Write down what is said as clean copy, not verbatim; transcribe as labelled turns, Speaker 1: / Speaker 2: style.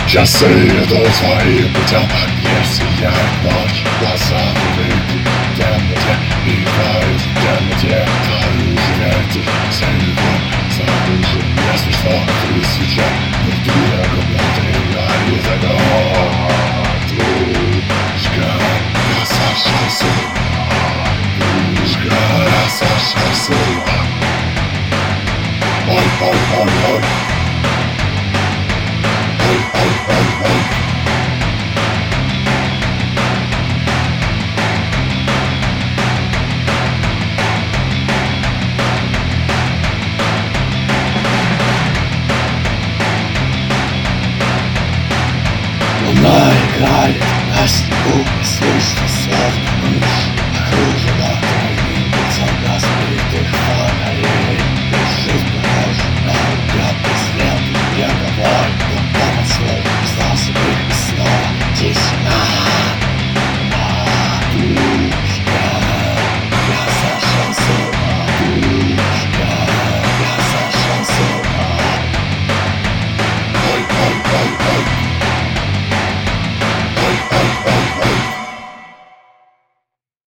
Speaker 1: Часы идут своим путем. Не сияет ночь, глаза привыкли к темноте. Играют в темноте, оружие целиком. Снаружи, если что, ты свеча. Внутри комнаты горит огонь. Дружка, рассошайся. Дружка, рассошайся. Ой, ой, ой, ой. Ой, ой, ой, ой. Луна играет на снегу, слышно словно мышь.